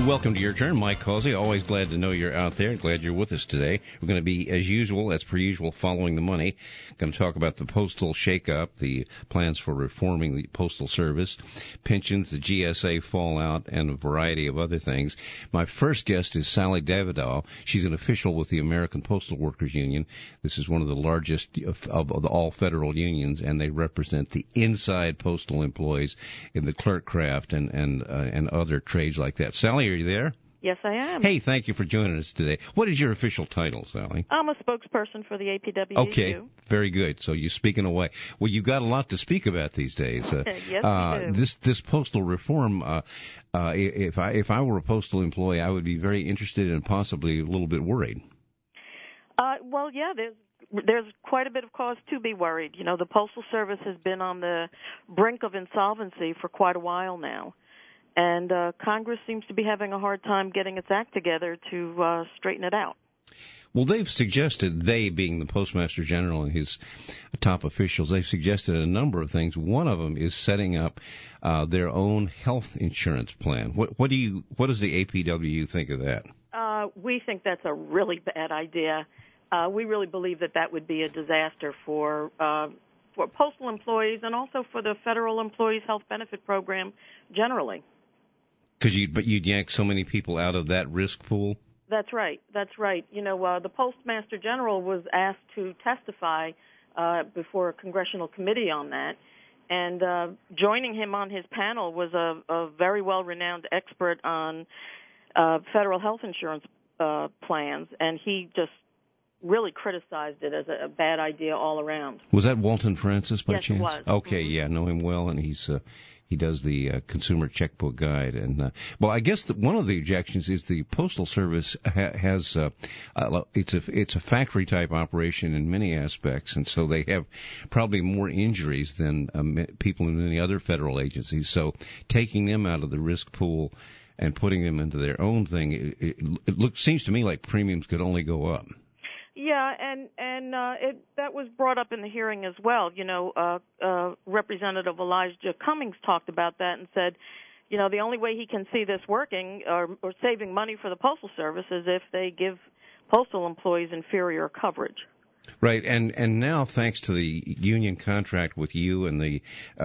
Welcome to Your Turn. Mike Causey. Always glad to know you're out there. Glad you're with us today. We're going to be, as usual, as per usual, following the money. Going to talk about the postal shakeup, the plans for reforming the Postal Service, pensions, the GSA fallout, and a variety of other things. My first guest is Sally Davidow. She's an official with the American Postal Workers Union. This is one of the largest of all federal unions, and they represent the inside postal employees in the clerk craft and other trades like that. Sally, are you there? Yes, I am. Hey, thank you for joining us today. What is your official title, Sally? I'm a spokesperson for the APWU. Okay, very good. So you're speaking away. Well, you've got a lot to speak about these days. Yes, we do. This postal reform, if I were a postal employee, I would be very interested and possibly a little bit worried. Well, yeah, there's quite a bit of cause to be worried. You know, the Postal Service has been on the brink of insolvency for quite a while now. And Congress seems to be having a hard time getting its act together to straighten it out. Well, they've suggested, they being the Postmaster General and his top officials, they've suggested a number of things. One of them is setting up their own health insurance plan. What does the APWU think of that? We think that's a really bad idea. We really believe that would be a disaster for postal employees and also for the Federal Employees Health Benefit Program generally. But you'd yank so many people out of that risk pool? That's right. You know, the Postmaster General was asked to testify before a congressional committee on that, and joining him on his panel was a very well-renowned expert on federal health insurance plans, and he just really criticized it as a bad idea all around. Was that Walton Francis by chance? Yes, it was. Okay, yeah, I know him well, and he does the Consumer Checkbook Guide. And well, I guess that one of the objections is the Postal Service has it's a factory type operation in many aspects, and so they have probably more injuries than people in any other federal agencies. So taking them out of the risk pool and putting them into their own thing, it seems to me like premiums could only go up. Yeah, and that was brought up in the hearing as well. You know, Representative Elijah Cummings talked about that and said, you know, the only way he can see this working or saving money for the Postal Service is if they give postal employees inferior coverage. Right, and now thanks to the union contract with you and the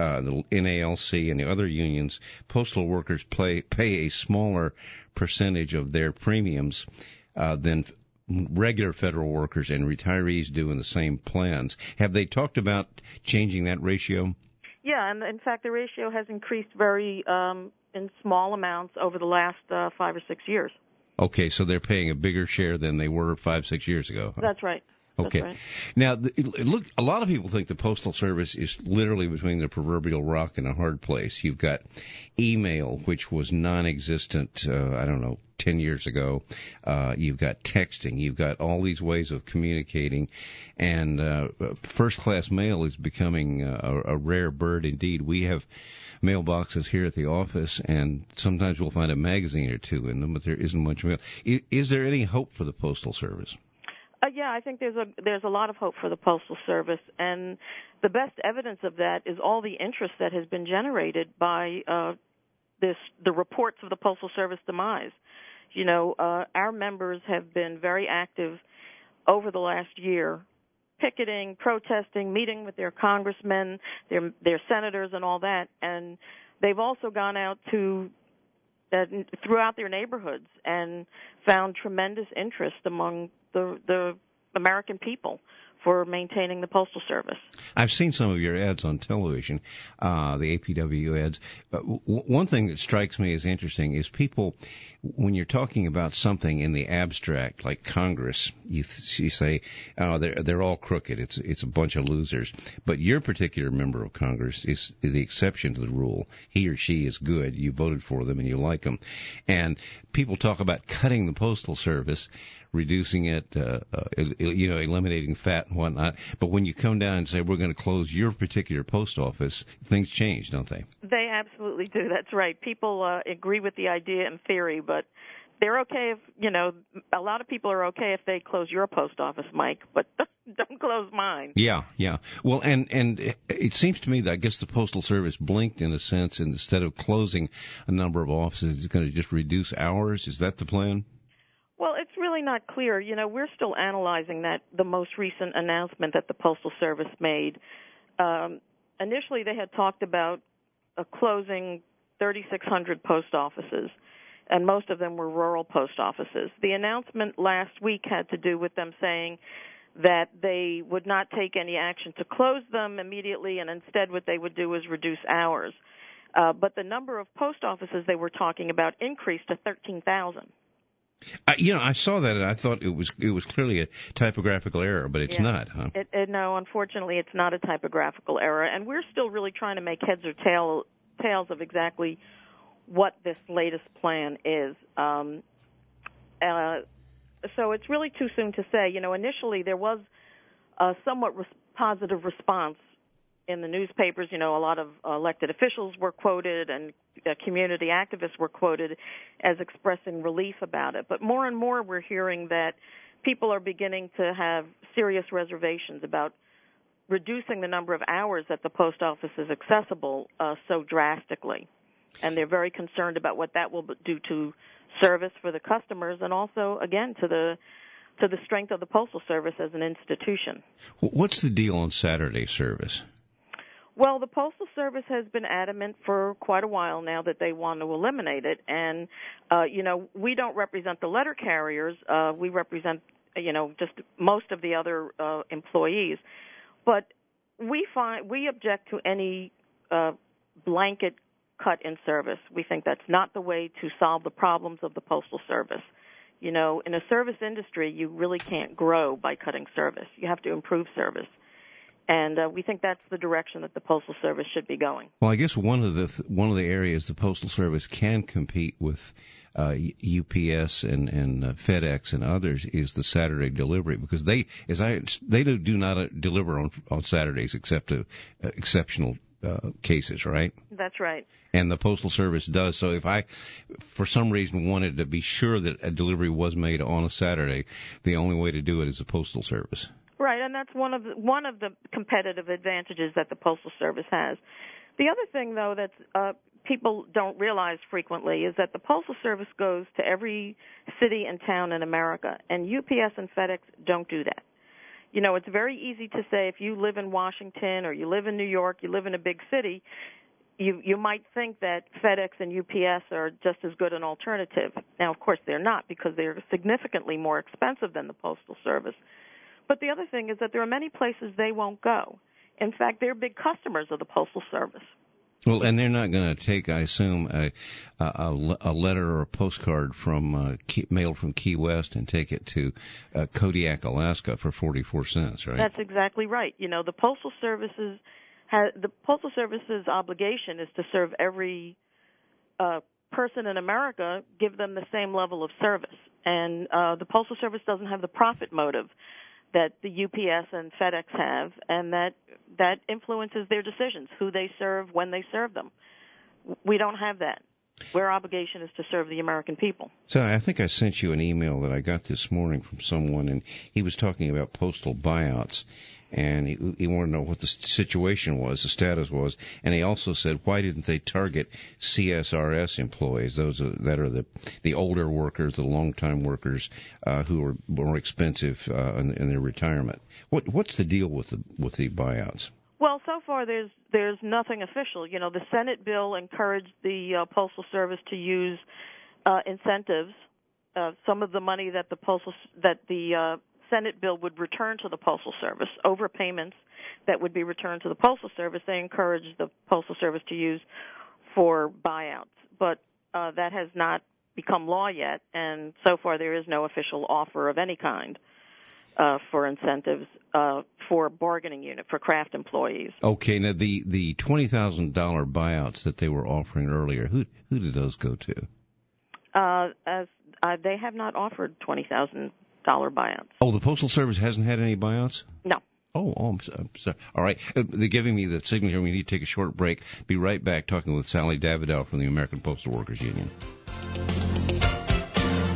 NALC and the other unions, postal workers pay a smaller percentage of their premiums than regular federal workers and retirees do in the same plans. Have they talked about changing that ratio? Yeah, and in fact the ratio has increased very in small amounts over the last 5 or 6 years. Okay, so they're paying a bigger share than they were 5-6 years ago. That's right. Okay. That's right. Now, look, a lot of people think the Postal Service is literally between the proverbial rock and a hard place. You've got email, which was non-existent, 10 years ago. You've got texting. You've got all these ways of communicating. And first-class mail is becoming a rare bird indeed. We have mailboxes here at the office, and sometimes we'll find a magazine or two in them, but there isn't much mail. Is there any hope for the Postal Service? Yeah, I think there's a lot of hope for the Postal Service, and the best evidence of that is all the interest that has been generated by the reports of the Postal Service demise. You know, our members have been very active over the last year, picketing, protesting, meeting with their congressmen, their senators, and all that, and they've also gone out throughout their neighborhoods and found tremendous interest among the American people for maintaining the Postal Service. I've seen some of your ads on television, the APWU ads. One thing that strikes me as interesting is people, when you're talking about something in the abstract, like Congress, you say, oh, they're all crooked. It's a bunch of losers. But your particular member of Congress is the exception to the rule. He or she is good. You voted for them and you like them. And people talk about cutting the Postal Service, reducing it, eliminating fat and whatnot. But when you come down and say, we're going to close your particular post office, things change, don't they? They absolutely do. That's right. People agree with the idea in theory, but they're okay if, a lot of people are okay if they close your post office, Mike, but don't close mine. Yeah. Well, and it seems to me that I guess the Postal Service blinked in a sense, and instead of closing a number of offices, it's going to just reduce hours. Is that the plan? Well, it's really not clear. We're still analyzing the most recent announcement that the Postal Service made. Initially, they had talked about closing 3,600 post offices, and most of them were rural post offices. The announcement last week had to do with them saying that they would not take any action to close them immediately, and instead what they would do is reduce hours. But the number of post offices they were talking about increased to 13,000. I saw that and I thought it was clearly a typographical error, but it's not, huh? No, unfortunately, it's not a typographical error, and we're still really trying to make heads or tails of exactly what this latest plan is. So it's really too soon to say. Initially there was a somewhat positive response in the newspapers. A lot of elected officials were quoted and community activists were quoted as expressing relief about it. But more and more we're hearing that people are beginning to have serious reservations about reducing the number of hours that the post office is accessible so drastically. And they're very concerned about what that will do to service for the customers and also, again, to the strength of the Postal Service as an institution. What's the deal on Saturday service? Well, the Postal Service has been adamant for quite a while now that they want to eliminate it. And, we don't represent the letter carriers. We represent, just most of the other employees. But we object to any blanket cut in service. We think that's not the way to solve the problems of the Postal Service. In a service industry, you really can't grow by cutting service. You have to improve service. And we think that's the direction that the Postal Service should be going. Well, I guess one of the areas the Postal Service can compete with UPS and FedEx and others is the Saturday delivery, because they do not deliver on Saturdays except to exceptional cases, right? That's right. And the Postal Service does. So if I, for some reason, wanted to be sure that a delivery was made on a Saturday, the only way to do it is the Postal Service. Right, and that's one of the competitive advantages that the Postal Service has. The other thing, though, that people don't realize frequently is that the Postal Service goes to every city and town in America, and UPS and FedEx don't do that. It's very easy to say if you live in Washington or you live in New York, you live in a big city, you might think that FedEx and UPS are just as good an alternative. Now, of course, they're not, because they're significantly more expensive than the Postal Service. But the other thing is that there are many places they won't go. In fact, they're big customers of the Postal Service. Well, and they're not going to take, I assume, a letter or a postcard from mailed from Key West and take it to Kodiak, Alaska for 44 cents, right? That's exactly right. The Postal Service's obligation is to serve every person in America, give them the same level of service. And the Postal Service doesn't have the profit motive that the UPS and FedEx have, and that influences their decisions, who they serve, when they serve them. We don't have that. Our obligation is to serve the American people. So I think I sent you an email that I got this morning from someone, and he was talking about postal buyouts, and he wanted to know what the situation was, the status was, and he also said, why didn't they target CSRS employees, those that are the older workers, the long-time workers who are more expensive in their retirement? What's the deal with the buyouts? Well, so far there's nothing official. The Senate bill encouraged the Postal Service to use incentives. Some of the money that the Senate bill would return to the Postal Service, overpayments that would be returned to the Postal Service, they encouraged the Postal Service to use for buyouts. But that has not become law yet, and so far there is no official offer of any kind for incentives for bargaining unit, for craft employees. Okay, now the $20,000 buyouts that they were offering earlier, who did those go to? They have not offered $20,000 buyouts. Oh, the Postal Service hasn't had any buyouts? No. Oh, I'm sorry. All right. They're giving me the signal here. We need to take a short break. Be right back talking with Sally Davidow from the American Postal Workers Union.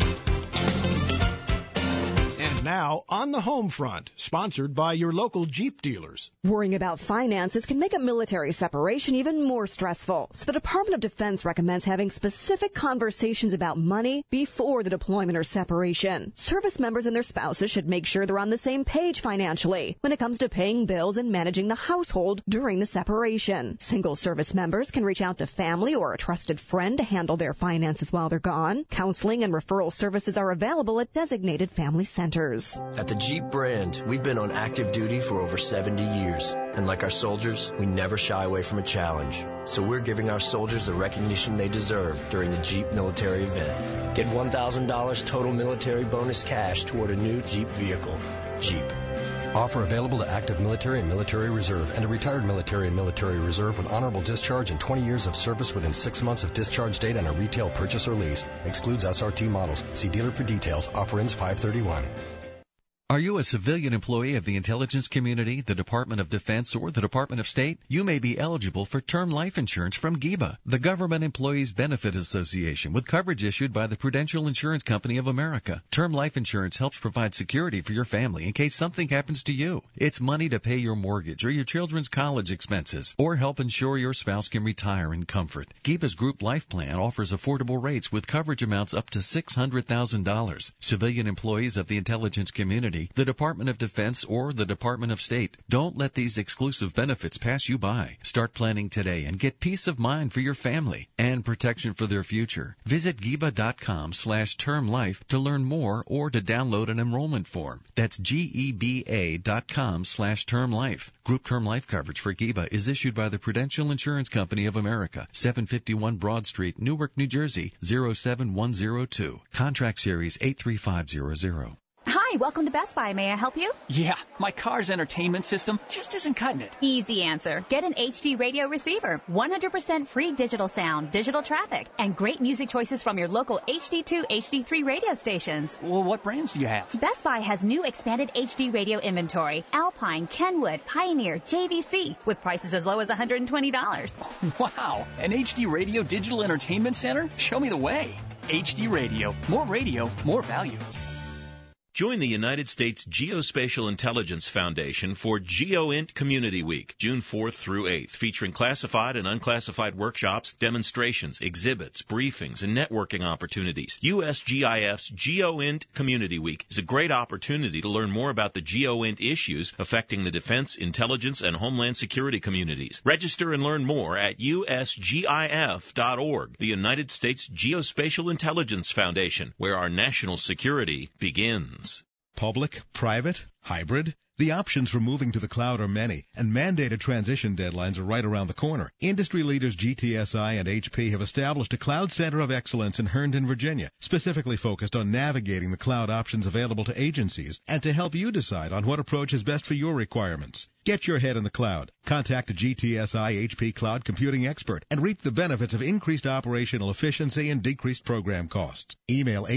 Now, on the home front, sponsored by your local Jeep dealers. Worrying about finances can make a military separation even more stressful. So the Department of Defense recommends having specific conversations about money before the deployment or separation. Service members and their spouses should make sure they're on the same page financially when it comes to paying bills and managing the household during the separation. Single service members can reach out to family or a trusted friend to handle their finances while they're gone. Counseling and referral services are available at designated family centers. At the Jeep brand, we've been on active duty for over 70 years. And like our soldiers, we never shy away from a challenge. So we're giving our soldiers the recognition they deserve during the Jeep military event. Get $1,000 total military bonus cash toward a new Jeep vehicle. Jeep. Offer available to active military and military reserve and a retired military and military reserve with honorable discharge and 20 years of service within 6 months of discharge date on a retail purchase or lease. Excludes SRT models. See dealer for details. Offer ends 5/31. Are you a civilian employee of the intelligence community, the Department of Defense, or the Department of State? You may be eligible for term life insurance from GEBA, the Government Employees Benefit Association, with coverage issued by the Prudential Insurance Company of America. Term life insurance helps provide security for your family in case something happens to you. It's money to pay your mortgage or your children's college expenses, or help ensure your spouse can retire in comfort. GEBA's group life plan offers affordable rates with coverage amounts up to $600,000. Civilian employees of the intelligence community, the Department of Defense, or the Department of State. Don't let these exclusive benefits pass you by. Start planning today and get peace of mind for your family and protection for their future. Visit GEBA.com/term life to learn more or to download an enrollment form. That's GEBA.com/term life. Group term life coverage for GEBA is issued by the Prudential Insurance Company of America, 751 Broad Street, Newark, New Jersey, 07102. Contract series 83500. Hi, welcome to Best Buy. May I help you? Yeah, my car's entertainment system just isn't cutting it. Easy answer. Get an HD radio receiver. 100% free digital sound, digital traffic, and great music choices from your local HD2, HD3 radio stations. Well, what brands do you have? Best Buy has new expanded HD radio inventory. Alpine, Kenwood, Pioneer, JVC, with prices as low as $120. Wow, an HD radio digital entertainment center? Show me the way. HD radio. More value. Join the United States Geospatial Intelligence Foundation for GeoInt Community Week, June 4th through 8th, featuring classified and unclassified workshops, demonstrations, exhibits, briefings, and networking opportunities. USGIF's GeoInt Community Week is a great opportunity to learn more about the GeoInt issues affecting the defense, intelligence, and homeland security communities. Register and learn more at usgif.org, the United States Geospatial Intelligence Foundation, where our national security begins. Public, private, hybrid? The options for moving to the cloud are many, and mandated transition deadlines are right around the corner. Industry leaders GTSI and HP have established a cloud center of excellence in Herndon, Virginia, specifically focused on navigating the cloud options available to agencies and to help you decide on what approach is best for your requirements. Get your head in the cloud. Contact a GTSI HP cloud computing expert and reap the benefits of increased operational efficiency and decreased program costs. Email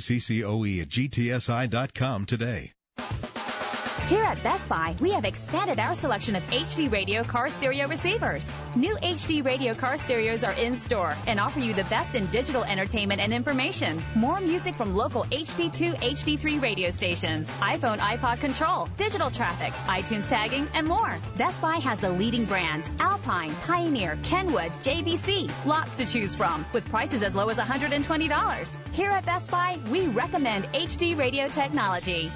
hpccoe@gtsi.com today. Here at Best Buy, we have expanded our selection of HD radio car stereo receivers. New HD radio car stereos are in store and offer you the best in digital entertainment and information. More music from local HD2, HD3 radio stations, iPhone, iPod control, digital traffic, iTunes tagging, and more. Best Buy has the leading brands, Alpine, Pioneer, Kenwood, JVC. Lots to choose from, with prices as low as $120. Here at Best Buy, we recommend HD radio technology.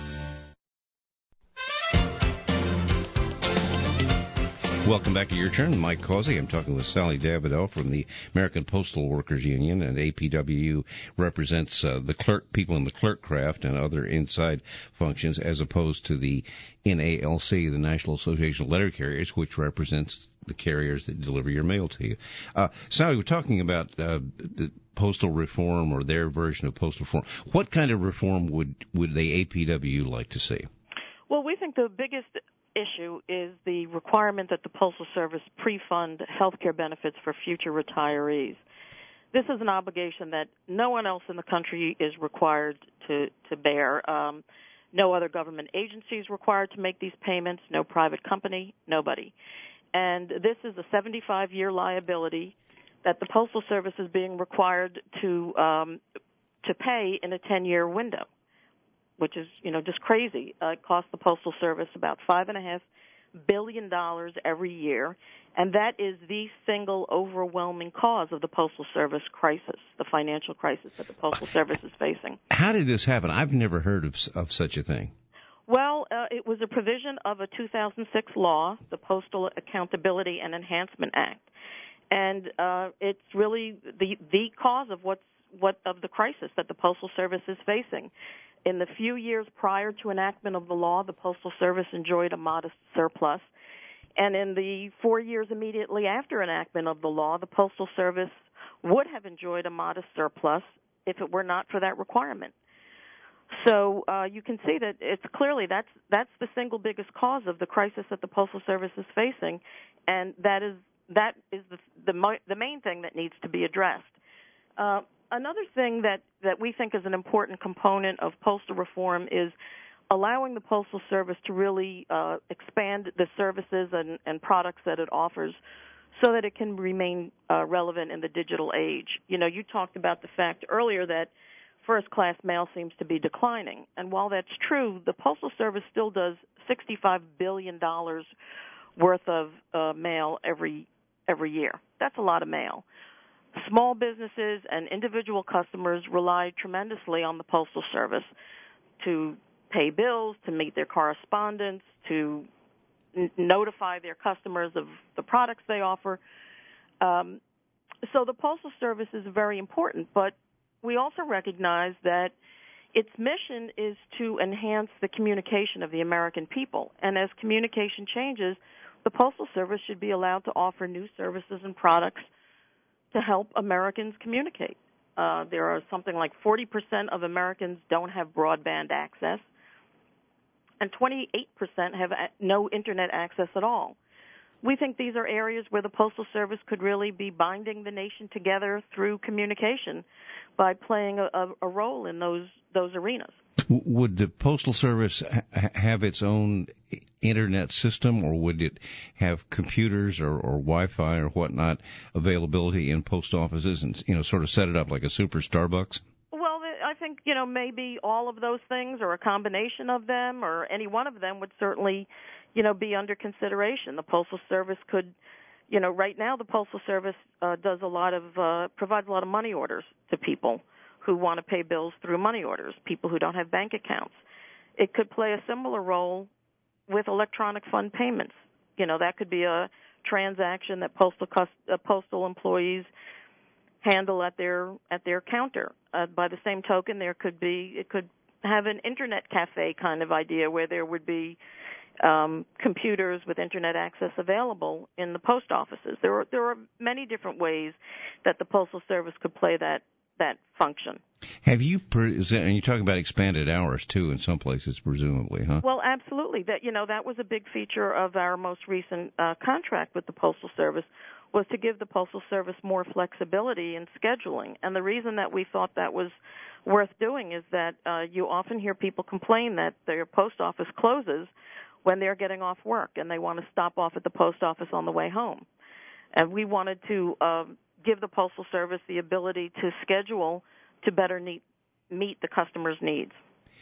Welcome back to Your Turn. Mike Causey. I'm talking with Sally Davidow from the American Postal Workers Union, and APWU represents the people in the clerk craft and other inside functions, as opposed to the NALC, the National Association of Letter Carriers, which represents the carriers that deliver your mail to you. Sally, we're talking about the postal reform, or their version of postal reform. What kind of reform would the APWU like to see? Well, we think the biggest issue is the requirement that the Postal Service pre-fund health care benefits for future retirees. This is an obligation that no one else in the country is required to bear. No other government agency is required to make these payments, no private company, nobody. And this is a 75-year liability that the Postal Service is being required to pay in a 10-year window. which is, just crazy. It costs the Postal Service about $5.5 billion every year, and that is the single overwhelming cause of the Postal Service crisis, the financial crisis that the Postal Service is facing. How did this happen? I've never heard of such a thing. Well, it was a provision of a 2006 law, the Postal Accountability and Enhancement Act, and it's really the cause of of the crisis that the Postal Service is facing. In the few years prior to enactment of the law, the Postal Service enjoyed a modest surplus, and in the 4 years immediately after enactment of the law, the Postal Service would have enjoyed a modest surplus if it were not for that requirement. So you can see that it's clearly that's the single biggest cause of the crisis that the Postal Service is facing, and that is the main thing that needs to be addressed. Another thing that we think is an important component of postal reform is allowing the Postal Service to really expand the services and products that it offers so that it can remain relevant in the digital age. You talked about the fact earlier that first-class mail seems to be declining. And while that's true, the Postal Service still does $65 billion worth of mail every year. That's a lot of mail. Small businesses and individual customers rely tremendously on the Postal Service to pay bills, to meet their correspondence, to notify their customers of the products they offer. So the Postal Service is very important, but we also recognize that its mission is to enhance the communication of the American people. And as communication changes, the Postal Service should be allowed to offer new services and products to help Americans communicate. There are something like 40% of Americans don't have broadband access, and 28% have no Internet access at all. We think these are areas where the Postal Service could really be binding the nation together through communication by playing a role in those arenas. Would the Postal Service have its own Internet system, or would it have computers or Wi-Fi or whatnot availability in post offices and, sort of set it up like a super Starbucks? Well, I think, maybe all of those things or a combination of them or any one of them would certainly, be under consideration. The Postal Service could, right now the Postal Service provides a lot of money orders to people who want to pay bills through money orders, people who don't have bank accounts. It could play a similar role with electronic fund payments. That could be a transaction that postal employees handle at their counter. By the same token, it could have an internet cafe kind of idea where there would be computers with Internet access available in the post offices. There are many different ways that the Postal Service could play that function. Have you, and you talk about expanded hours too in some places, presumably, huh? Well, absolutely. That was a big feature of our most recent contract with the Postal Service, was to give the Postal Service more flexibility in scheduling. And the reason that we thought that was worth doing is that you often hear people complain that their post office closes when they're getting off work and they want to stop off at the post office on the way home. And we wanted to give the Postal Service the ability to schedule to better meet the customer's needs.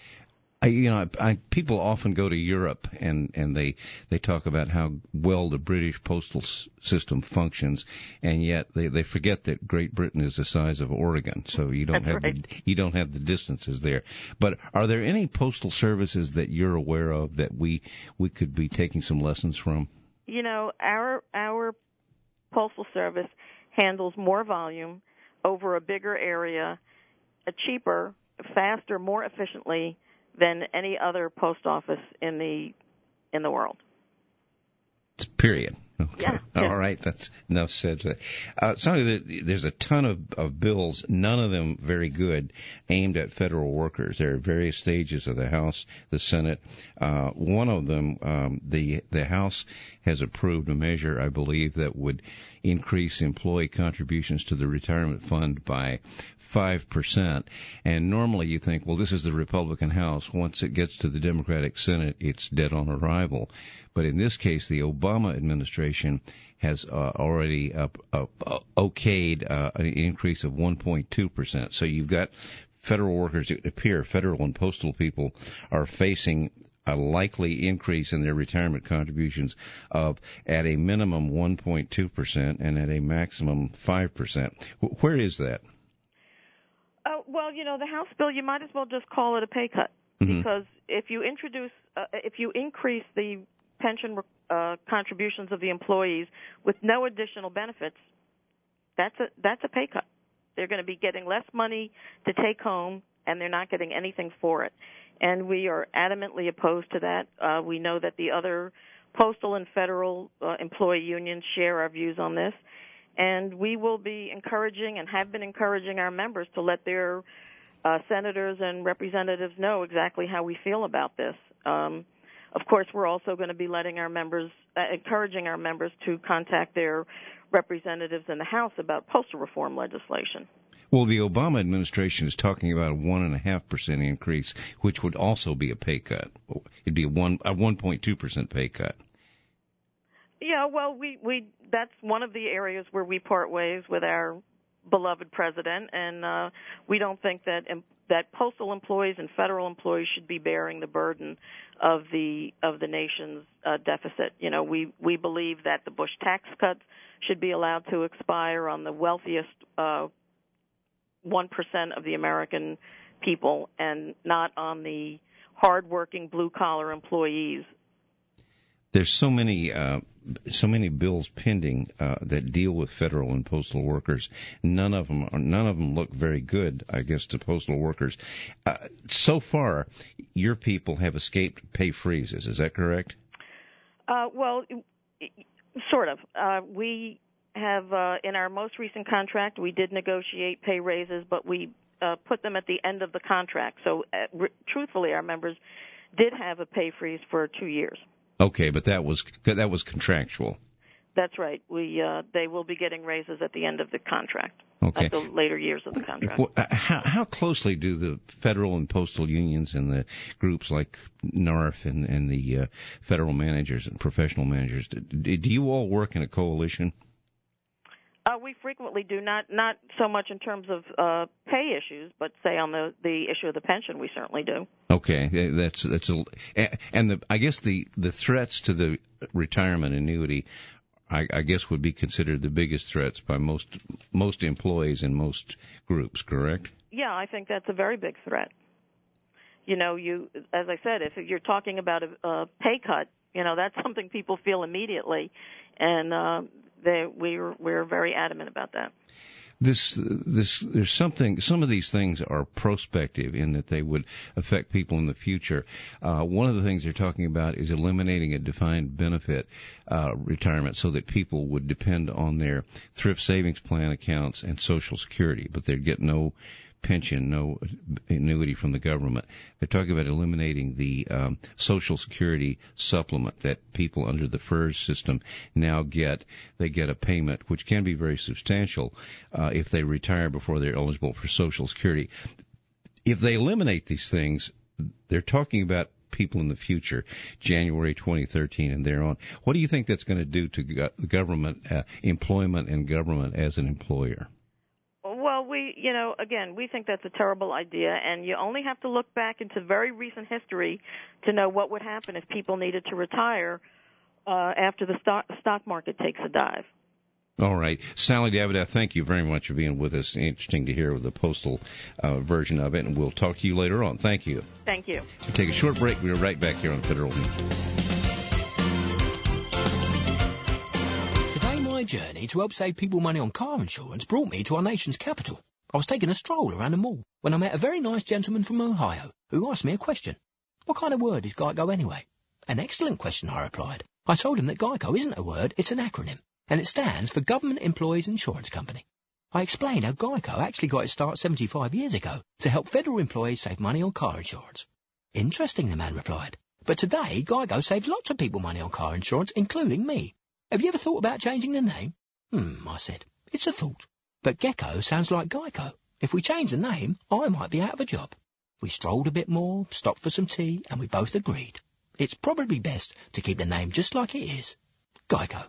People often go to Europe and they talk about how well the British postal system functions, and yet they forget that Great Britain is the size of Oregon, so you don't have the distances there. But are there any postal services that you're aware of that we could be taking some lessons from? Our Postal Service handles more volume over a bigger area, cheaper, faster, more efficiently than any other post office in the world. Period. Okay. Yeah. All right. That's enough said. There's a ton of bills, none of them very good, aimed at federal workers. There are various stages of the House, the Senate. One of them, the House has approved a measure, I believe, that would increase employee contributions to the retirement fund by 5%. And normally you think, well, this is the Republican House. Once it gets to the Democratic Senate, it's dead on arrival. But in this case, the Obama administration has already okayed an increase of 1.2%. So you've got federal workers, it appear federal and postal people are facing a likely increase in their retirement contributions of at a minimum 1.2% and at a maximum 5%. Where is that? Well, the House bill, you might as well just call it a pay cut, because if you increase the pension contributions of the employees with no additional benefits, that's a pay cut. They're going to be getting less money to take home, and they're not getting anything for it. And we are adamantly opposed to that. We know that the other postal and federal employee unions share our views on this, and we will be encouraging and have been encouraging our members to let their senators and representatives know exactly how we feel about this. Of course, we're also going to be letting our members, encouraging our members to contact their representatives in the House about postal reform legislation. Well, the Obama administration is talking about a 1.5% increase, which would also be a pay cut. It'd be a 1.2% pay cut. Yeah, well, we that's one of the areas where we part ways with our beloved president, and we don't think that postal employees and federal employees should be bearing the burden of the nation's deficit. We believe that the Bush tax cuts should be allowed to expire on the wealthiest 1% of the American people, and not on the hardworking blue-collar employees. There's so many bills pending that deal with federal and postal workers. None of them look very good, I guess, to postal workers. So far, your people have escaped pay freezes. Is that correct? Well, sort of. We have in our most recent contract, we did negotiate pay raises, but we put them at the end of the contract. So, truthfully, our members did have a pay freeze for 2 years. Okay, but that was contractual. That's right. They will be getting raises at the end of the contract. Okay. At the later years of the contract. Well, how closely do the federal and postal unions and the groups like NARF and the federal managers and professional managers, do you all work in a coalition? We frequently do, not so much in terms of pay issues, but say on the issue of the pension, we certainly do. Okay, I guess the threats to the retirement annuity, I guess, would be considered the biggest threats by most employees in most groups, correct? Yeah, I think that's a very big threat. As I said, if you're talking about a pay cut, that's something people feel immediately, and we're very adamant about that. There's something. Some of these things are prospective in that they would affect people in the future. One of the things they're talking about is eliminating a defined benefit retirement, so that people would depend on their thrift savings plan accounts and Social Security, but they'd get no pension, no annuity from the government. They're talking about eliminating the Social Security supplement that people under the FERS system now get. They get a payment which can be very substantial if they retire before they're eligible for Social Security. If they eliminate these things, they're talking about people in the future, January 2013 and thereon. What do you think that's going to do to government employment and government as an employer? Well, we think that's a terrible idea, and you only have to look back into very recent history to know what would happen if people needed to retire after the stock market takes a dive. All right. Sally Davidoff, thank you very much for being with us. Interesting to hear the postal version of it, and we'll talk to you later on. Thank you. Thank you. We'll take a short break. We're right back here on Federal News. My journey to help save people money on car insurance brought me to our nation's capital. I was taking a stroll around the mall when I met a very nice gentleman from Ohio who asked me a question. What kind of word is GEICO anyway? An excellent question, I replied. I told him that GEICO isn't a word, it's an acronym, and it stands for Government Employees Insurance Company. I explained how GEICO actually got its start 75 years ago to help federal employees save money on car insurance. Interesting, the man replied. But today, GEICO saves lots of people money on car insurance, including me. Have you ever thought about changing the name? I said. It's a thought. But Gecko sounds like Geico. If we change the name, I might be out of a job. We strolled a bit more, stopped for some tea, and we both agreed. It's probably best to keep the name just like it is. Geico.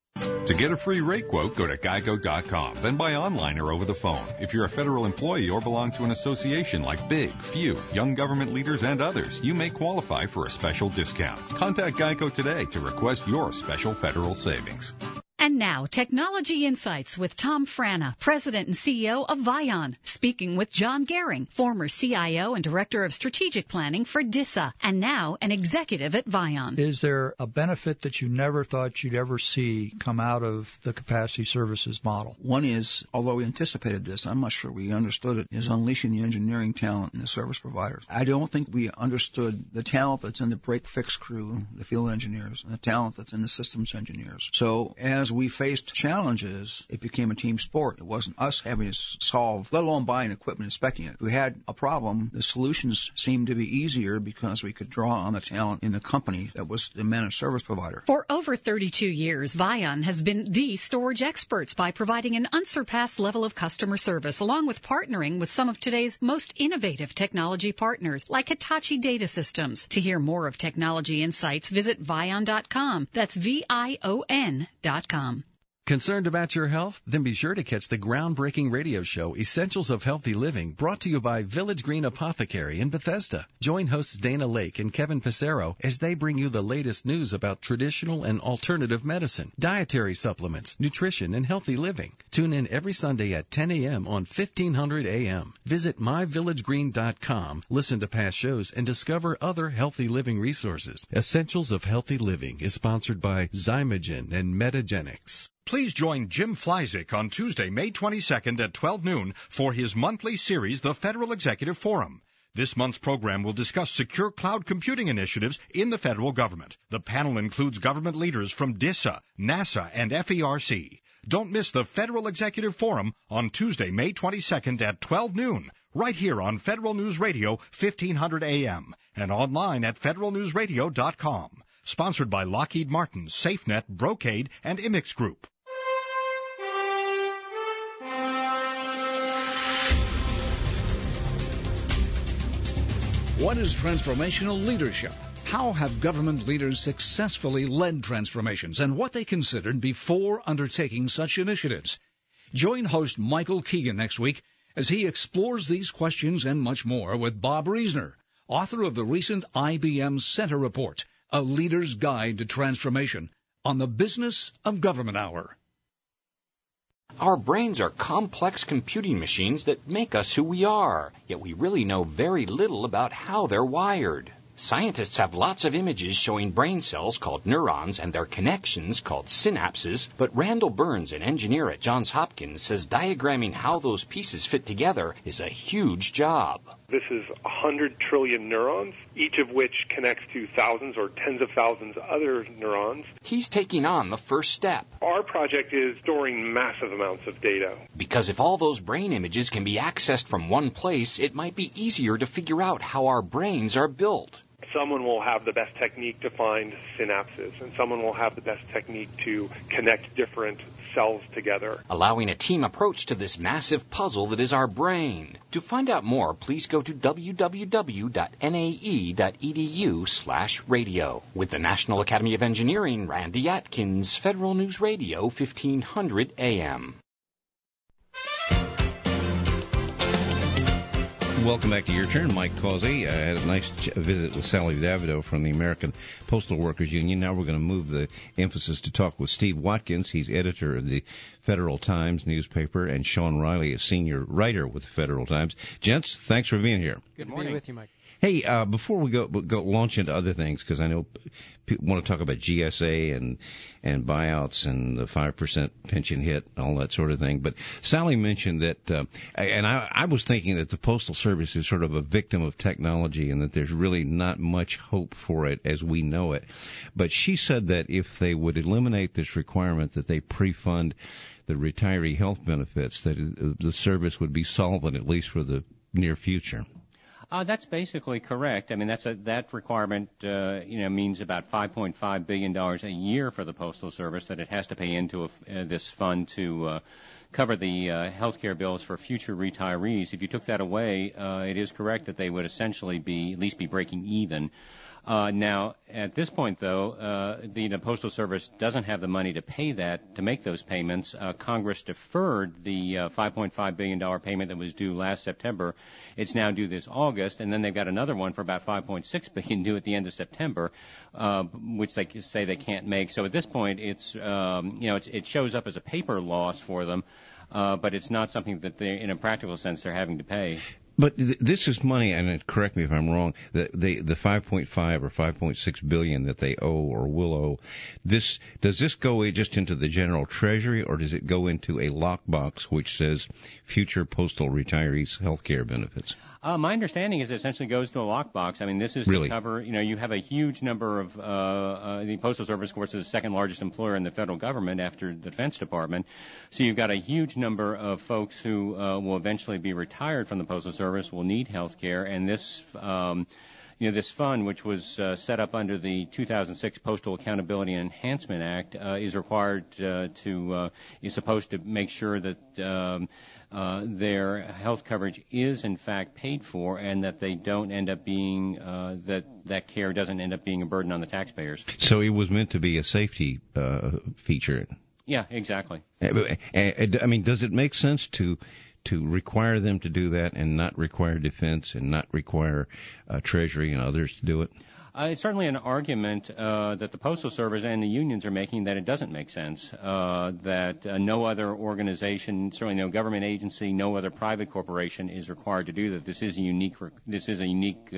To get a free rate quote, go to geico.com, then buy online or over the phone. If you're a federal employee or belong to an association like Big, Few, Young Government Leaders, and others, you may qualify for a special discount. Contact Geico today to request your special federal savings. And now, Technology Insights with Tom Frana, President and CEO of Vion, speaking with John Gehring, former CIO and Director of Strategic Planning for DISA, and now an executive at Vion. Is there a benefit that you never thought you'd ever see come out of the capacity services model? One is, although we anticipated this, I'm not sure we understood it, is unleashing the engineering talent in the service providers. I don't think we understood the talent that's in the break-fix crew, the field engineers, and the talent that's in the systems engineers. So as we faced challenges, it became a team sport. It wasn't us having to solve, let alone buying equipment and speccing it. If we had a problem, the solutions seemed to be easier because we could draw on the talent in the company that was the managed service provider. For over 32 years, Vion has been the storage experts by providing an unsurpassed level of customer service, along with partnering with some of today's most innovative technology partners, like Hitachi Data Systems. To hear more of Technology Insights, visit Vion.com. That's VION.com. Concerned about your health? Then be sure to catch the groundbreaking radio show Essentials of Healthy Living, brought to you by Village Green Apothecary in Bethesda. Join hosts Dana Lake and Kevin Passero as they bring you the latest news about traditional and alternative medicine, dietary supplements, nutrition, and healthy living. Tune in every Sunday at 10 a.m. on 1500 a.m. Visit myvillagegreen.com, listen to past shows, and discover other healthy living resources. Essentials of Healthy Living is sponsored by Zymogen and Metagenics. Please join Jim Fleischig on Tuesday, May 22nd at 12 noon for his monthly series, The Federal Executive Forum. This month's program will discuss secure cloud computing initiatives in the federal government. The panel includes government leaders from DISA, NASA, and FERC. Don't miss the Federal Executive Forum on Tuesday, May 22nd at 12 noon, right here on Federal News Radio, 1500 AM, and online at federalnewsradio.com. Sponsored by Lockheed Martin, SafeNet, Brocade, and Immix Group. What is transformational leadership? How have government leaders successfully led transformations and what they considered before undertaking such initiatives? Join host Michael Keegan next week as he explores these questions and much more with Bob Reisner, author of the recent IBM Center Report, A Leader's Guide to Transformation, on the Business of Government Hour. Our brains are complex computing machines that make us who we are, yet we really know very little about how they're wired. Scientists have lots of images showing brain cells called neurons and their connections called synapses, but Randall Burns, an engineer at Johns Hopkins, says diagramming how those pieces fit together is a huge job. This is 100 trillion neurons, each of which connects to thousands or tens of thousands of other neurons. He's taking on the first step. Our project is storing massive amounts of data. Because if all those brain images can be accessed from one place, it might be easier to figure out how our brains are built. Someone will have the best technique to find synapses, and someone will have the best technique to connect different cells together, allowing a team approach to this massive puzzle that is our brain. To find out more, please go to www.nae.edu/radio. With the National Academy of Engineering, Randy Atkins, Federal News Radio, 1500 AM. Welcome back to Your Turn. Mike Causey. I had a nice visit with Sally Davidow from the American Postal Workers Union. Now we're going to move the emphasis to talk with Steve Watkins. He's editor of the Federal Times newspaper, and Sean Riley, a senior writer with the Federal Times. Gents, thanks for being here. Good morning. Good to be with you, Mike. Hey, before we go launch into other things, because I know people want to talk about GSA and buyouts and the 5% pension hit, all that sort of thing. But Sally mentioned that, and I was thinking that the Postal Service is sort of a victim of technology and that there's really not much hope for it as we know it. But she said that if they would eliminate this requirement that they pre-fund the retiree health benefits, that the service would be solvent, at least for the near future. That's basically correct. I mean, that requirement, means about $5.5 billion a year for the Postal Service that it has to pay into this fund to cover the health care bills for future retirees. If you took that away, it is correct that they would essentially at least be breaking even. Now, at this point, though, the Postal Service doesn't have the money to pay that, to make those payments. Congress deferred the $5.5 billion payment that was due last September. It's now due this August, and then they've got another one for about $5.6 billion due at the end of September, which they say they can't make. So at this point, it shows up as a paper loss for them, but it's not something that they, in a practical sense, they're having to pay. But this is money, and correct me if I'm wrong, the 5.5 or 5.6 billion that they owe or will owe, does this go just into the general treasury, or does it go into a lockbox which says future postal retirees health care benefits? My understanding is it essentially goes to a lockbox. I mean, this is really? To cover, you have a huge number of, the Postal Service, of course, is the second largest employer in the federal government after the Defense Department. So you've got a huge number of folks who will eventually be retired from the Postal Service, will need health care, and this, this fund, which was set up under the 2006 Postal Accountability and Enhancement Act, is required is supposed to make sure that their health coverage is in fact paid for, and that they don't end up being that care doesn't end up being a burden on the taxpayers. So it was meant to be a safety feature. Yeah, exactly. I mean, does it make sense to require them to do that and not require defense and not require Treasury and others to do it? It's certainly an argument that the Postal Service and the unions are making that it doesn't make sense, that no other organization, certainly no government agency, no other private corporation is required to do that. This is a unique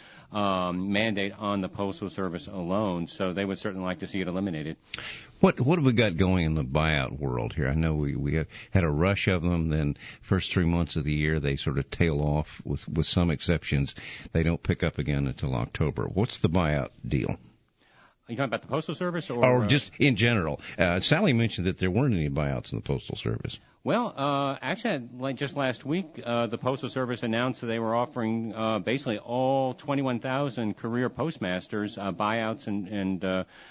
mandate on the Postal Service alone, so they would certainly like to see it eliminated. What have we got going in the buyout world here? I know we had a rush of them, then first 3 months of the year they sort of tail off with some exceptions. They don't pick up again until October. What's the buyout deal? Are you talking about the Postal Service? Or just in general? Sally mentioned that there weren't any buyouts in the Postal Service. Well, actually, just last week, the Postal Service announced that they were offering basically all 21,000 career postmasters buyouts and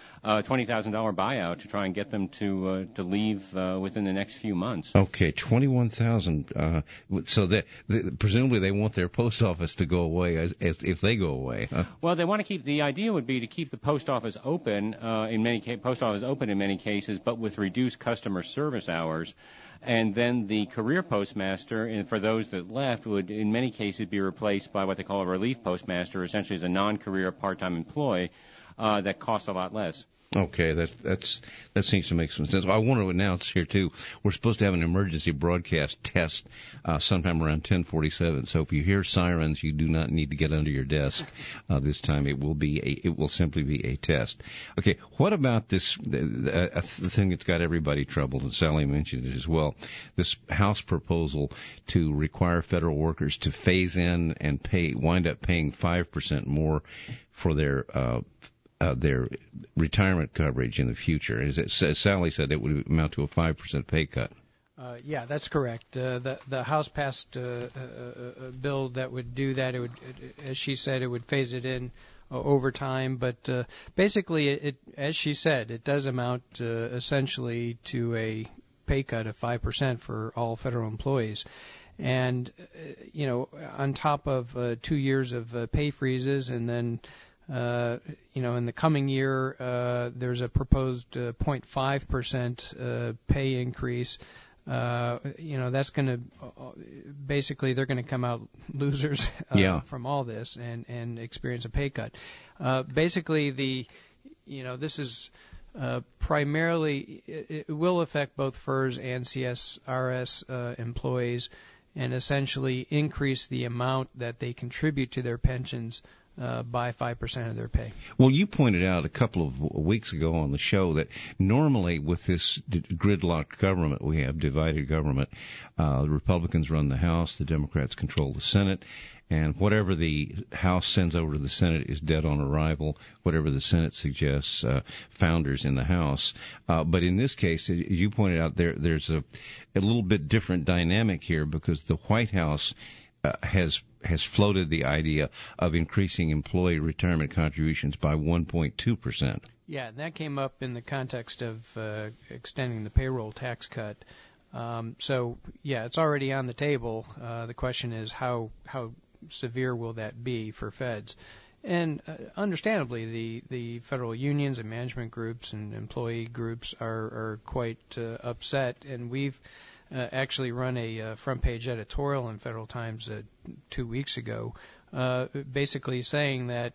$20,000 buyout to try and get them to leave within the next few months. Okay, 21,000. So that presumably they want their post office to go away as if they go away. Huh? Well, they want to keep. The idea would be to keep the post office open in many cases, but with reduced customer service hours. And then the career postmaster, and for those that left, would in many cases be replaced by what they call a relief postmaster, essentially as a non-career part-time employee that costs a lot less. Okay, that seems to make some sense. I want to announce here too, we're supposed to have an emergency broadcast test sometime around 10:47. So if you hear sirens, you do not need to get under your desk this time. It will simply be a test. Okay, what about this the thing that's got everybody troubled, and Sally mentioned it as well, this House proposal to require federal workers to phase in and wind up paying 5% more for their retirement coverage in the future. As Sally said, it would amount to a 5% pay cut. Yeah, that's correct. The House passed a bill that would do that. It would, as she said, it would phase it in over time. But basically, as she said, it does amount essentially to a pay cut of 5% for all federal employees. And, on top of 2 years of pay freezes, and then in the coming year, there's a proposed 0.5% pay increase. That's going to basically they're going to come out losers from all this and experience a pay cut. Basically, this is primarily it will affect both FERS and CSRS employees, and essentially increase the amount that they contribute to their pensions by 5% of their pay. Well, you pointed out a couple of weeks ago on the show that normally with this gridlocked government, we have divided government. The Republicans run the House, the Democrats control the Senate, and whatever the House sends over to the Senate is dead on arrival. Whatever the Senate suggests, founders in the House. But in this case, as you pointed out, there's a little bit different dynamic here because the White House has floated the idea of increasing employee retirement contributions by 1.2%. Yeah, and that came up in the context of extending the payroll tax cut. So, it's already on the table. The question is how severe will that be for feds? And understandably, the federal unions and management groups and employee groups are quite upset. And we've actually run a front-page editorial in Federal Times 2 weeks ago, basically saying that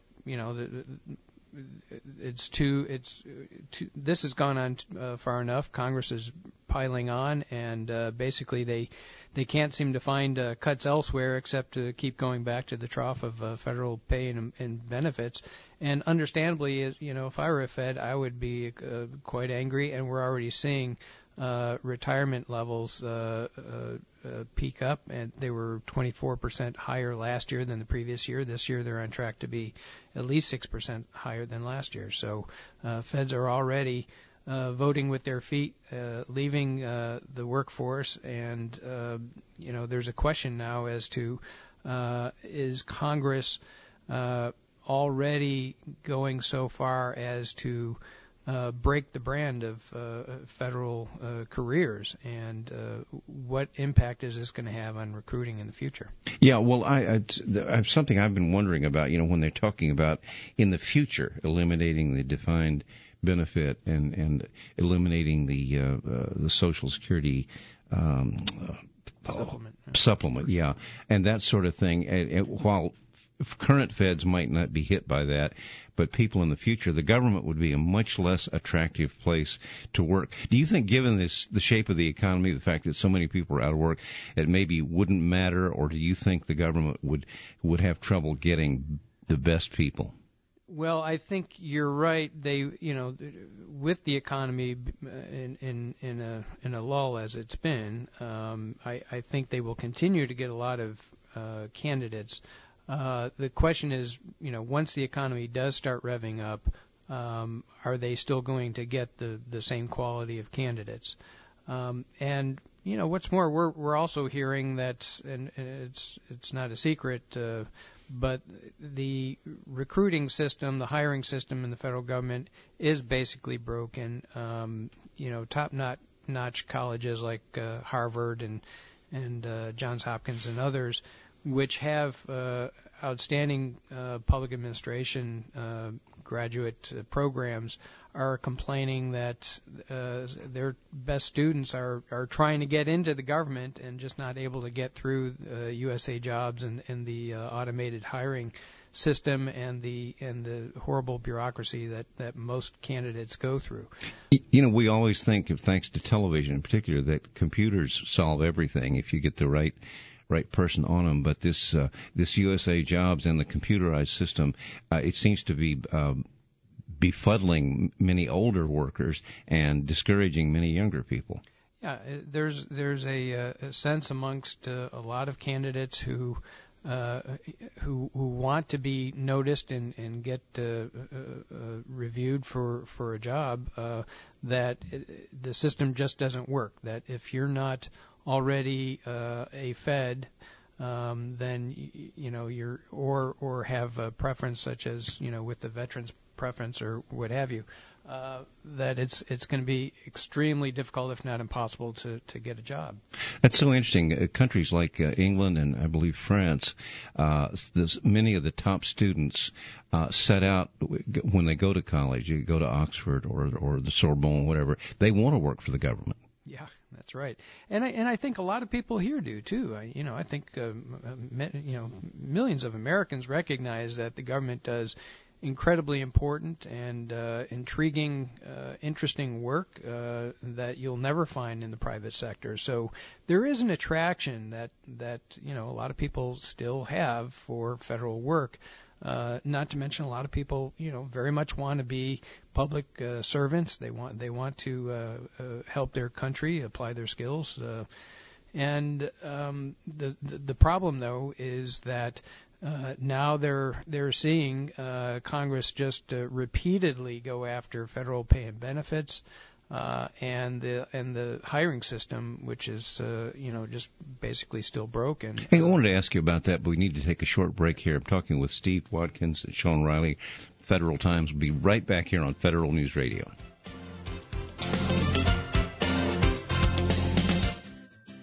this has gone on far enough. Congress is piling on, and basically they can't seem to find cuts elsewhere except to keep going back to the trough of federal pay and benefits. And understandably, if I were a Fed, I would be quite angry, and we're already seeing retirement levels peak up, and they were 24% higher last year than the previous year. This year they're on track to be at least 6% higher than last year. So Feds are already voting with their feet, leaving the workforce, and there's a question now as to is Congress already going so far as to break the brand of federal careers, and what impact is this going to have on recruiting in the future? Yeah, well, I have something I've been wondering about. When they're talking about in the future eliminating the defined benefit and eliminating the Social Security supplement, yeah, and that sort of thing. And while current Feds might not be hit by that, but people in the future, the government would be a much less attractive place to work. Do you think, given the shape of the economy, the fact that so many people are out of work, it maybe wouldn't matter, or do you think the government would have trouble getting the best people? Well, I think you're right. They, with the economy in a lull as it's been, I think they will continue to get a lot of candidates. The question is, once the economy does start revving up, are they still going to get the same quality of candidates? And what's more, we're also hearing that, and it's not a secret, but the recruiting system, the hiring system in the federal government is basically broken. Top-notch colleges like Harvard and Johns Hopkins and others, which have outstanding public administration graduate programs, are complaining that their best students are trying to get into the government and just not able to get through USA Jobs and the automated hiring system and the horrible bureaucracy that most candidates go through. We always think, thanks to television in particular, that computers solve everything if you get the right person on them, but this USA Jobs and the computerized system, it seems to be befuddling many older workers and discouraging many younger people. Yeah, there's a sense amongst a lot of candidates who want to be noticed and get reviewed for a job that the system just doesn't work. That if you're not already a Fed, then you're or have a preference such as with the veterans preference or what have you, that it's going to be extremely difficult, if not impossible, to get a job. That's so interesting. Countries like England and I believe France, many of the top students set out when they go to college, you go to Oxford or the Sorbonne, whatever, they want to work for the government. Yeah, that's right. And I think a lot of people here do too. I think millions of Americans recognize that the government does incredibly important and intriguing, interesting work that you'll never find in the private sector. So there is an attraction that a lot of people still have for federal work. Not to mention a lot of people, very much want to be public servants. They want to help their country, apply their skills. And the problem, though, is that now they're seeing Congress just repeatedly go after federal pay and benefits, and the hiring system, which is just basically still broken. Hey, I wanted to ask you about that, but we need to take a short break here. I'm talking with Steve Watkins and Sean Riley, Federal Times. We'll be right back here on Federal News Radio. At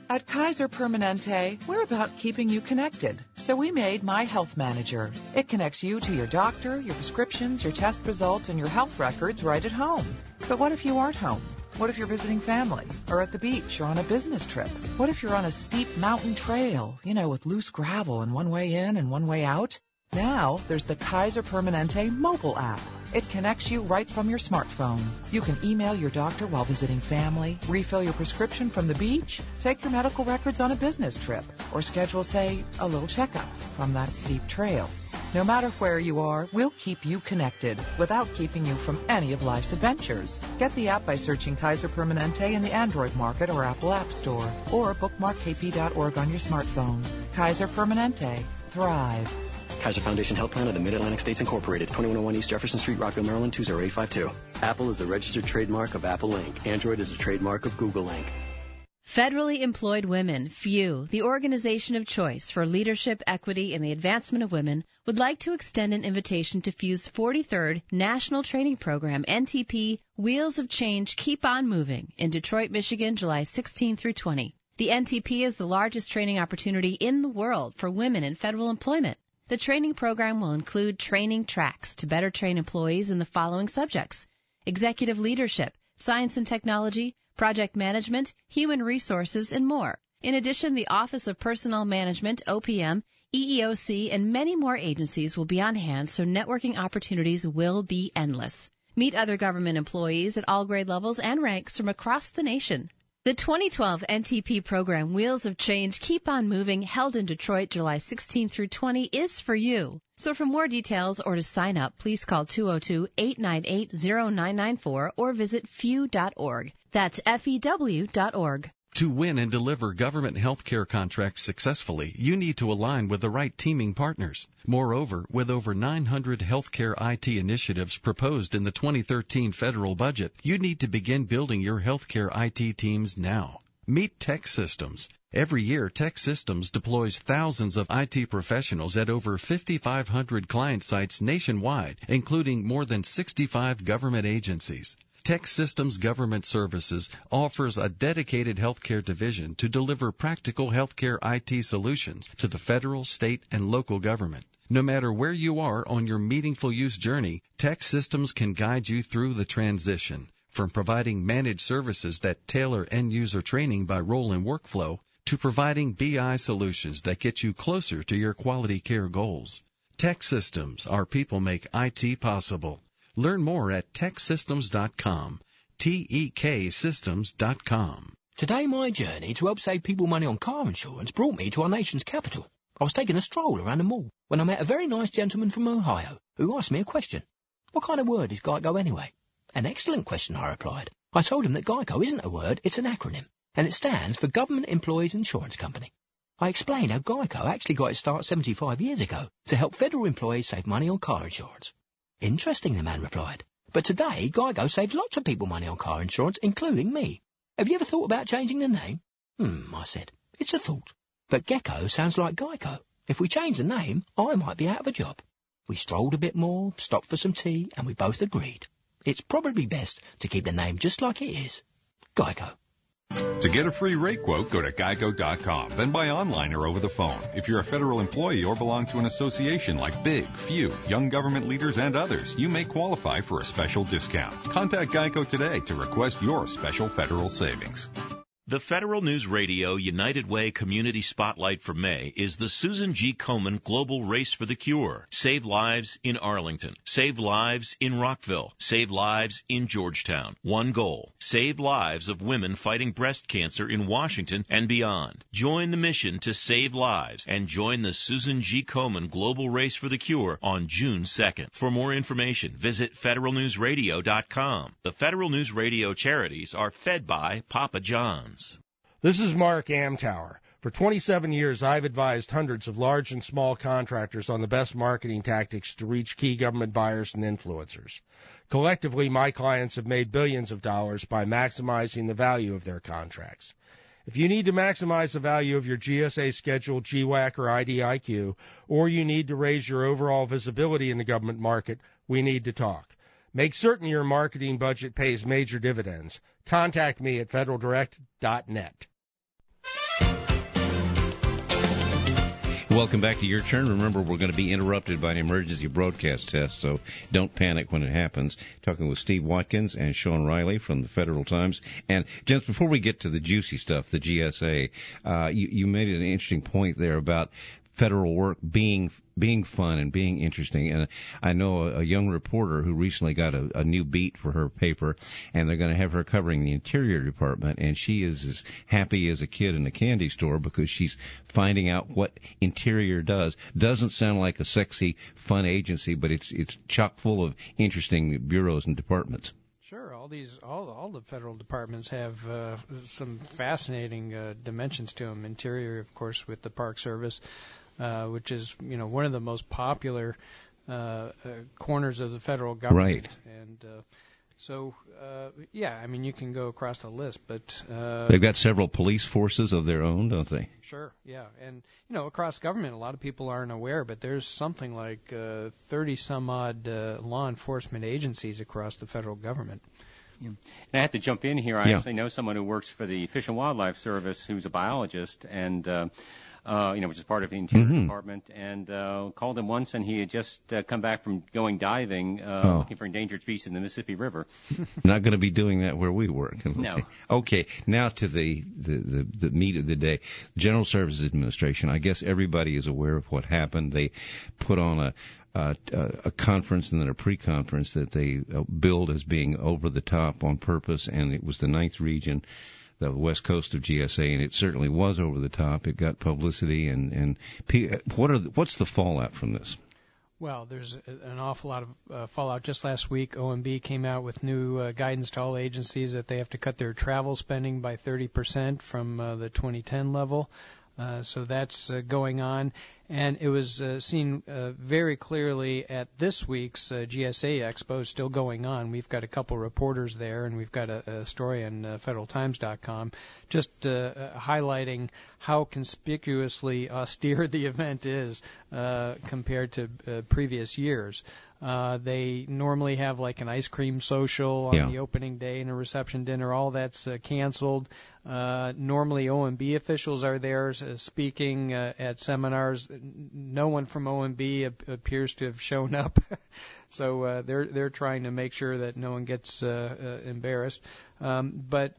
Kaiser Permanente, we're about keeping you connected. So we made My Health Manager. It connects you to your doctor, your prescriptions, your test results, and your health records right at home. But what if you aren't home? What if you're visiting family, or at the beach, or on a business trip? What if you're on a steep mountain trail, with loose gravel and one way in and one way out? Now, there's the Kaiser Permanente mobile app. It connects you right from your smartphone. You can email your doctor while visiting family, refill your prescription from the beach, take your medical records on a business trip, or schedule, say, a little checkup from that steep trail. No matter where you are, we'll keep you connected without keeping you from any of life's adventures. Get the app by searching Kaiser Permanente in the Android market or Apple App Store, or bookmark kp.org on your smartphone. Kaiser Permanente. Thrive. Kaiser Foundation Health Plan of the Mid-Atlantic States Incorporated, 2101 East Jefferson Street, Rockville, Maryland, 20852. Apple is the registered trademark of Apple Inc. Android is a trademark of Google Inc. Federally Employed Women, FEW, the organization of choice for leadership, equity, and the advancement of women, would like to extend an invitation to FEW's 43rd National Training Program, NTP Wheels of Change Keep On Moving, in Detroit, Michigan, July 16 through 20. The NTP is the largest training opportunity in the world for women in federal employment. The training program will include training tracks to better train employees in the following subjects: executive leadership, science and technology, project management, human resources, and more. In addition, the Office of Personnel Management, OPM, EEOC, and many more agencies will be on hand, so networking opportunities will be endless. Meet other government employees at all grade levels and ranks from across the nation. The 2012 NTP program, Wheels of Change Keep On Moving, held in Detroit July 16 through 20, is for you. So for more details or to sign up, please call 202-898-0994 or visit few.org. That's FEW.org. To win and deliver government health care contracts successfully, you need to align with the right teaming partners. Moreover, with over 900 healthcare IT initiatives proposed in the 2013 federal budget, you need to begin building your healthcare IT teams now. Meet Tech Systems. Every year, Tech Systems deploys thousands of IT professionals at over 5,500 client sites nationwide, including more than 65 government agencies. Tech Systems Government Services offers a dedicated healthcare division to deliver practical healthcare IT solutions to the federal, state, and local government. No matter where you are on your meaningful use journey, Tech Systems can guide you through the transition, from providing managed services that tailor end-user training by role and workflow to providing BI solutions that get you closer to your quality care goals. Tech Systems, our people make IT possible. Learn more at techsystems.com, TEKsystems.com. Today, my journey to help save people money on car insurance brought me to our nation's capital. I was taking a stroll around the mall when I met a very nice gentleman from Ohio who asked me a question. What kind of word is GEICO anyway? An excellent question, I replied. I told him that GEICO isn't a word, it's an acronym, and it stands for Government Employees Insurance Company. I explained how GEICO actually got its start 75 years ago to help federal employees save money on car insurance. Interesting, the man replied. But today, GEICO saves lots of people money on car insurance, including me. Have you ever thought about changing the name? I said. It's a thought. But Gecko sounds like Geico. If we change the name, I might be out of a job. We strolled a bit more, stopped for some tea, and we both agreed. It's probably best to keep the name just like it is. Geico. To get a free rate quote, go to geico.com, then buy online or over the phone. If you're a federal employee or belong to an association like Big, Few, Young Government Leaders, and others, you may qualify for a special discount. Contact Geico today to request your special federal savings. The Federal News Radio United Way Community Spotlight for May is the Susan G. Komen Global Race for the Cure. Save lives in Arlington. Save lives in Rockville. Save lives in Georgetown. One goal: save lives of women fighting breast cancer in Washington and beyond. Join the mission to save lives and join the Susan G. Komen Global Race for the Cure on June 2nd. For more information, visit federalnewsradio.com. The Federal News Radio charities are fed by Papa John's. This is Mark Amtower. For 27 years, I've advised hundreds of large and small contractors on the best marketing tactics to reach key government buyers and influencers. Collectively, my clients have made billions of dollars by maximizing the value of their contracts. If you need to maximize the value of your GSA schedule, GWAC, or IDIQ, or you need to raise your overall visibility in the government market, we need to talk. Make certain your marketing budget pays major dividends. Contact me at federaldirect.net. Welcome back to Your Turn. Remember, we're going to be interrupted by an emergency broadcast test, so don't panic when it happens. Talking with Steve Watkins and Sean Riley from the Federal Times. And, gents, before we get to the juicy stuff, the GSA, you made an interesting point there about federal work being fun and being interesting. And I know a young reporter who recently got a new beat for her paper, and they're going to have her covering the Interior Department, and she is as happy as a kid in a candy store because she's finding out what Interior does. Doesn't sound like a sexy, fun agency, but it's chock full of interesting bureaus and departments. Sure, all the federal departments have some fascinating dimensions to them. Interior, of course, with the Park Service, which is one of the most popular corners of the federal government. Right. And so, I mean, you can go across the list, but they've got several police forces of their own, don't they? Sure, yeah. And across government, a lot of people aren't aware, but there's something like 30 some odd law enforcement agencies across the federal government. Yeah. And I have to jump in here. I actually know someone who works for the Fish and Wildlife Service who's a biologist, and which is part of the Interior Department, and called him once, and he had just come back from going diving, looking for endangered species in the Mississippi River. Not going to be doing that where we work. No. Okay, now to the meat of the day. General Services Administration. I guess everybody is aware of what happened. They put on a conference and then a pre-conference that they billed as being over the top on purpose, and it was the 9th region, the west coast of GSA, and it certainly was over the top. It got publicity, and what's the fallout from this? Well, there's an awful lot of fallout. Just last week, OMB came out with new guidance to all agencies that they have to cut their travel spending by 30% from the 2010 level. So that's going on. And it was seen very clearly at this week's GSA Expo, still going on. We've got a couple reporters there, and we've got a story on federaltimes.com just highlighting how conspicuously austere the event is compared to previous years. They normally have like an ice cream social on the opening day and a reception dinner. All that's canceled. Normally OMB officials are there speaking at seminars. No one from OMB appears to have shown up. So they're trying to make sure that no one gets embarrassed. But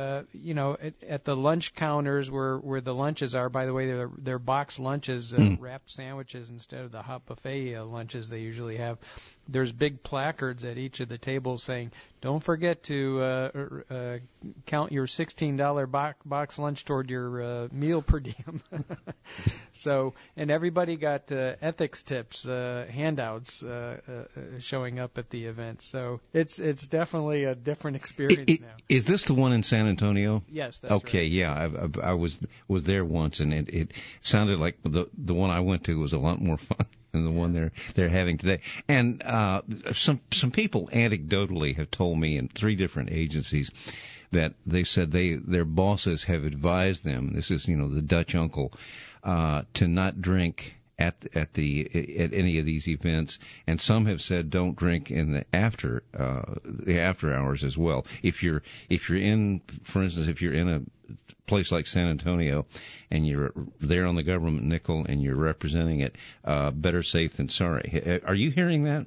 at the lunch counters where the lunches are, by the way, they're box lunches, wrapped sandwiches instead of the hot buffet lunches they usually have. There's big placards at each of the tables saying, "Don't forget to count your $16 box lunch toward your meal per diem." So, and everybody got ethics tips, handouts showing up at the event. So it's definitely a different experience now. Is this the one in San Antonio? Yes, that's okay, right. Yeah, I was there once, and it sounded like the one I went to was a lot more fun than the one they're having today. And some people anecdotally have told me in 3 different agencies that they said their bosses have advised them, this is the Dutch uncle, to not drink at any of these events, and some have said don't drink in the after hours as well. If you're in, for instance, if you're in a place like San Antonio and you're there on the government nickel and you're representing it, better safe than sorry. Are you hearing that?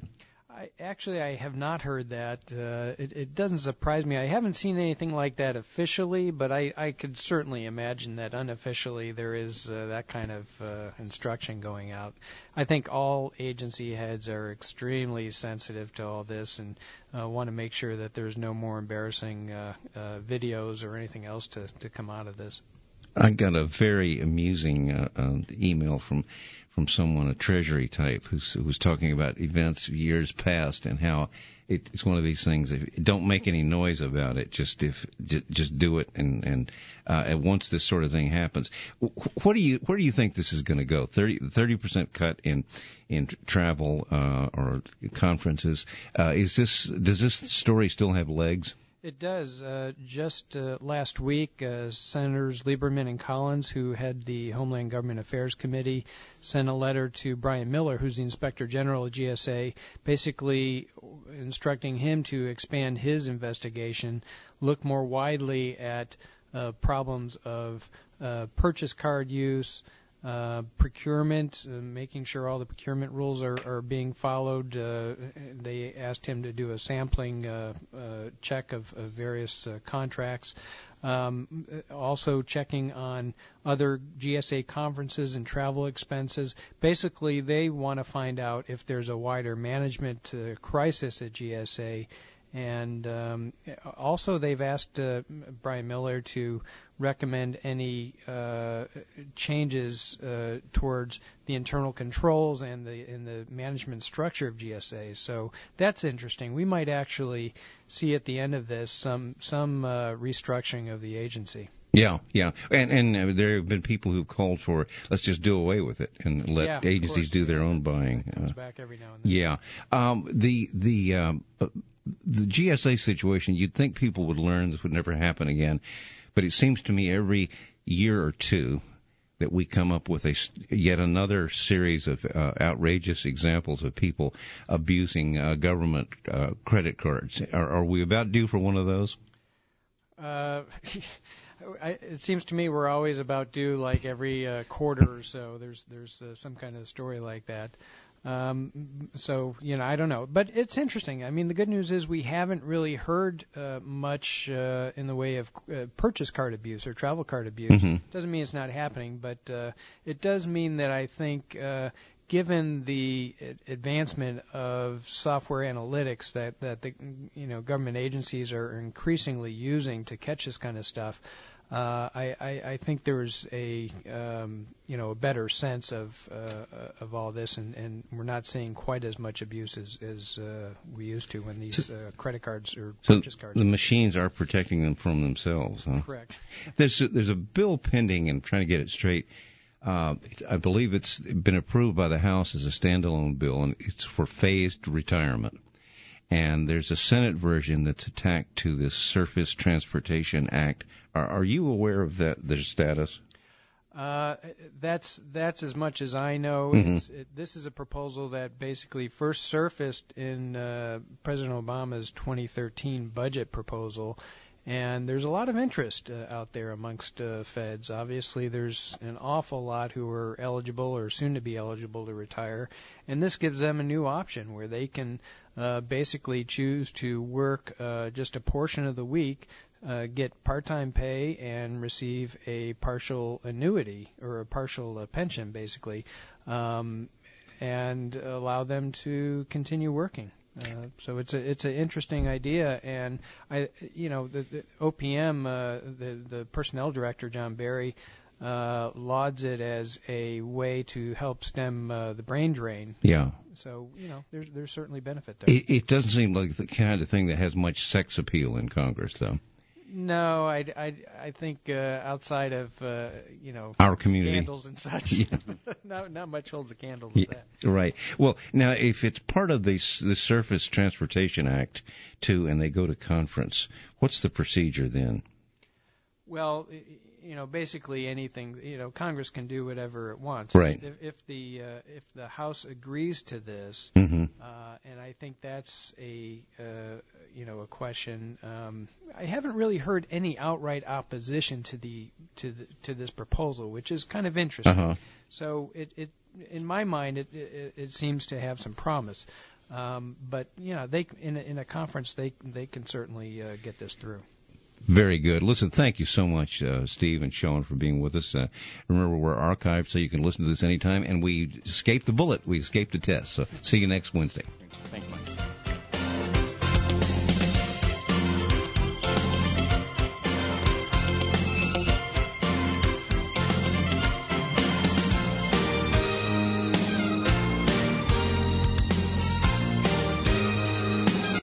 I have not heard that. It doesn't surprise me. I haven't seen anything like that officially, but I could certainly imagine that unofficially there is that kind of instruction going out. I think all agency heads are extremely sensitive to all this and want to make sure that there's no more embarrassing videos or anything else to come out of this. I got a very amusing email from someone, a Treasury type, who was talking about events years past and how it's one of these things. Don't make any noise about it. Just do it. And once this sort of thing happens, where do you think this is going to go? 30% cut in travel or conferences. Does this story still have legs? It does. Just last week, Senators Lieberman and Collins, who head the Homeland Government Affairs Committee, sent a letter to Brian Miller, who's the Inspector General of GSA, basically instructing him to expand his investigation, look more widely at problems of purchase card use, procurement, making sure all the procurement rules are being followed. They asked him to do a sampling check of various contracts. Also checking on other GSA conferences and travel expenses. Basically, they want to find out if there's a wider management crisis at GSA. And also they've asked Brian Miller to recommend any changes towards the internal controls and the management structure of GSA. So that's interesting. We might actually see at the end of this some restructuring of the agency. Yeah. And there have been people who've called for, let's just do away with it and let agencies do their own buying. It comes back every now and then. The GSA situation, you'd think people would learn this would never happen again, but it seems to me every year or two that we come up with yet another series of outrageous examples of people abusing government credit cards. Are we about due for one of those? It seems to me we're always about due, like every quarter or so. There's some kind of story like that. So, I don't know. But it's interesting. I mean, the good news is we haven't really heard much in the way of purchase card abuse or travel card abuse. Mm-hmm. Doesn't mean it's not happening, but it does mean that I think given the advancement of software analytics that the government agencies are increasingly using to catch this kind of stuff, I think there's a better sense of all this, and we're not seeing quite as much abuse as we used to when these credit cards or purchase cards. The machines are protecting them from themselves, huh? Correct. There's a bill pending, and I'm trying to get it straight. I believe it's been approved by the House as a standalone bill, and it's for phased retirement. And there's a Senate version that's attached to this Surface Transportation Act. Are you aware of their status? That's as much as I know. Mm-hmm. This is a proposal that basically first surfaced in President Obama's 2013 budget proposal. And there's a lot of interest out there amongst feds. Obviously, there's an awful lot who are eligible or soon to be eligible to retire. And this gives them a new option where they can basically choose to work just a portion of the week, get part-time pay, and receive a partial annuity or a partial pension, basically, and allow them to continue working. So it's an interesting idea, and the OPM, the personnel director John Barry, lauds it as a way to help stem the brain drain. Yeah. So there's certainly benefit there. It doesn't seem like the kind of thing that has much sex appeal in Congress, though. No, I think outside of our community scandals and such, yeah. not much holds a candle to that. Right. Well, now if it's part of the Surface Transportation Act too, and they go to conference, what's the procedure then? Well, basically anything. Congress can do whatever it wants. Right. If the House agrees to this, mm-hmm. And I think that's a question. I haven't really heard any outright opposition to this proposal, which is kind of interesting. Uh-huh. So it in my mind it seems to have some promise. But they in a conference they can certainly get this through. Very good. Listen, thank you so much, Steve and Sean, for being with us. Remember, we're archived, so you can listen to this anytime. And we escaped the bullet. We escaped the test. So see you next Wednesday. Thanks, Mike.